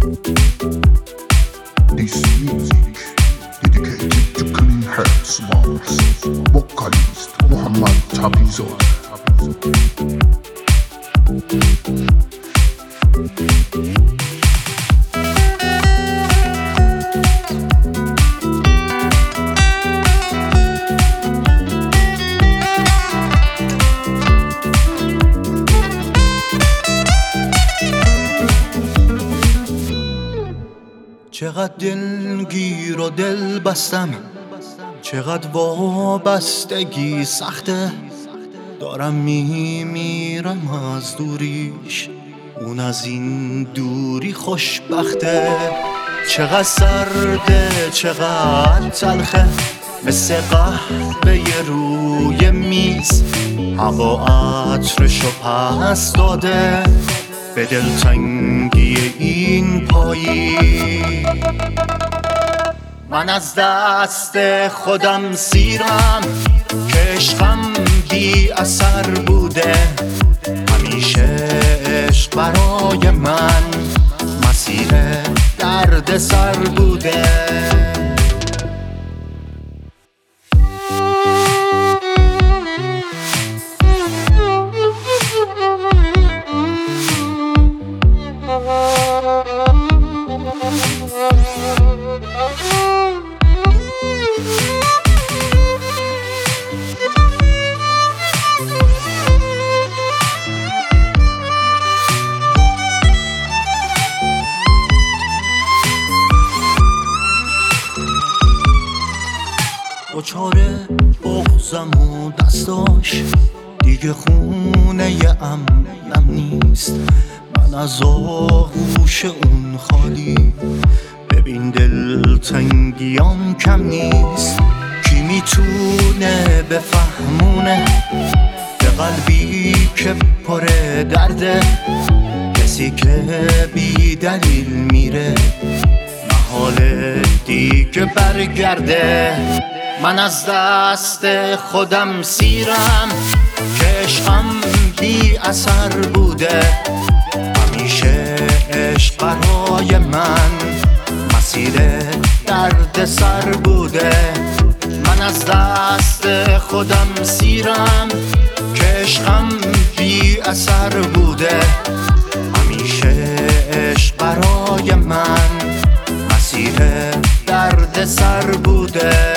This music dedicated to clean hearts moms. Vocalist Muhammad Tabizod. چقدر دلگیر و دل بستم، چقدر وابستگی سخته. دارم میمیرم از دوریش، اون از این دوری خوشبخته. چقدر سرده چقدر تلخه، مثل قهوه روی میز. هوا عطرشو پس داده به دلتنگی این پاییز. من از دست خودم سیرم که عشقم بی اثر بوده. همیشه عشق برای من مسیر درد سر بوده. دوچاره بغزم و دستاش دیگه خونه امنم نیست. من از آغوش اون خالی، ببین دلتنگیام کم نیست. کی میتونه بفهمونه به قلبی که پر درده؟ کسی که بی دلیل میره محاله دیگه برگرده. من از دست خودم سیرم که عشقم بی اثر بوده. همیشه عشق برای من مسیر درد سر بوده. من از دست خودم سیرم که عشقم بی اثر بوده. همیشه عشق برای من مسیر درد سر بوده.